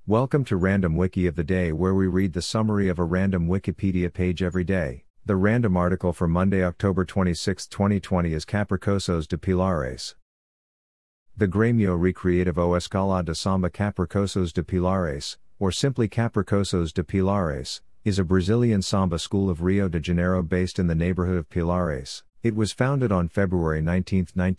Welcome to Random Wiki of the Day, where we read the summary of a random Wikipedia page every day. The random article for Monday, October 26, 2020 is Caprichosos de Pilares. The Grêmio Recreativo Escola de Samba Caprichosos de Pilares, or simply Caprichosos de Pilares, is a Brazilian samba school of Rio de Janeiro based in the neighborhood of Pilares. It was founded on February 19,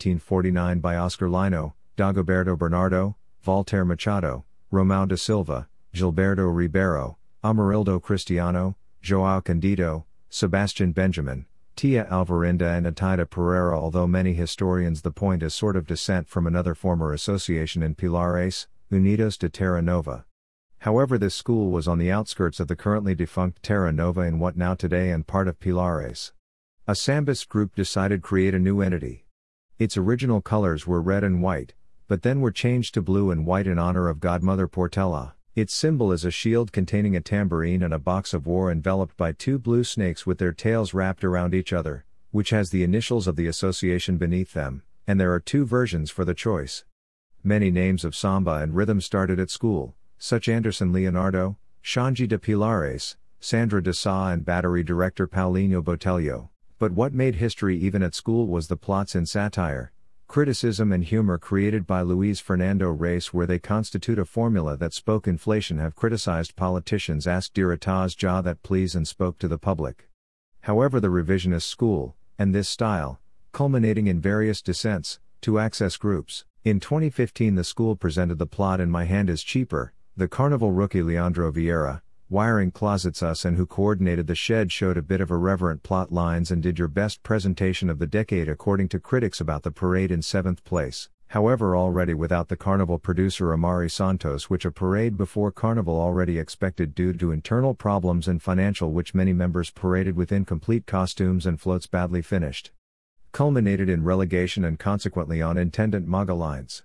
1949 by Oscar Lino, Dagoberto Bernardo, Walter Machado, Romão da Silva, Gilberto Ribeiro, Amarildo Cristiano, João Candido, Sebastian Benjamin, Tia Alvarinda and Ataida Pereira. Although many historians the point is sort of descent from another former association in Pilares, Unidos de Terra Nova. However, this school was on the outskirts of the currently defunct Terra Nova in what now today and part of Pilares. A sambist group decided create a new entity. Its original colors were red and white, but then were changed to blue and white in honor of Godmother Portela. Its symbol is a shield containing a tambourine and a box of war enveloped by two blue snakes with their tails wrapped around each other, which has the initials of the association beneath them, and there are two versions for the choice. Many names of samba and rhythm started at school, such Anderson Leonardo, Xande de Pilares, Sandra de Sá and Battery director Paulinho Botelho. But what made history even at school was the plots in satire, criticism and humor created by Luiz Fernando Reis, where they constitute a formula that spoke inflation, have criticized politicians, asked diretas já that please and spoke to the public. However, the revisionist school, and this style, culminating in various descents, to access groups. In 2015 the school presented the plot In My Hand is Cheaper. The Carnival rookie Leandro Vieira, Wiring Closets Us and who coordinated the shed showed a bit of irreverent plot lines and did your best presentation of the decade according to critics about the parade in 7th place. However, already without the Carnival producer Amari Santos, which a parade before Carnival already expected due to internal problems and financial, which many members paraded with incomplete costumes and floats badly finished, culminated in relegation and consequently on intendant MAGA lines.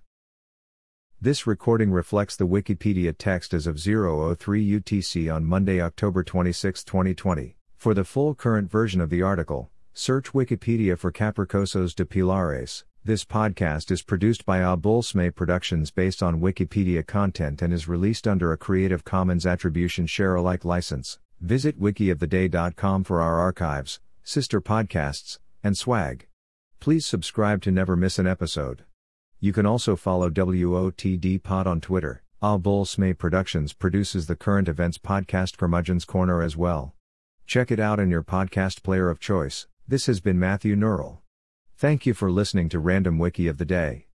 This recording reflects the Wikipedia text as of 0:03 UTC on Monday, October 26, 2020. For the full current version of the article, search Wikipedia for Caprichosos de Pilares. This podcast is produced by Abulsme Productions based on Wikipedia content and is released under a Creative Commons Attribution Share Alike license. Visit wikioftheday.com for our archives, sister podcasts, and swag. Please subscribe to never miss an episode. You can also follow WOTD Pod on Twitter. Abulsme Productions produces the current events podcast Curmudgeon's Corner as well. Check it out in your podcast player of choice. This has been Matthew Neural. Thank you for listening to Random Wiki of the Day.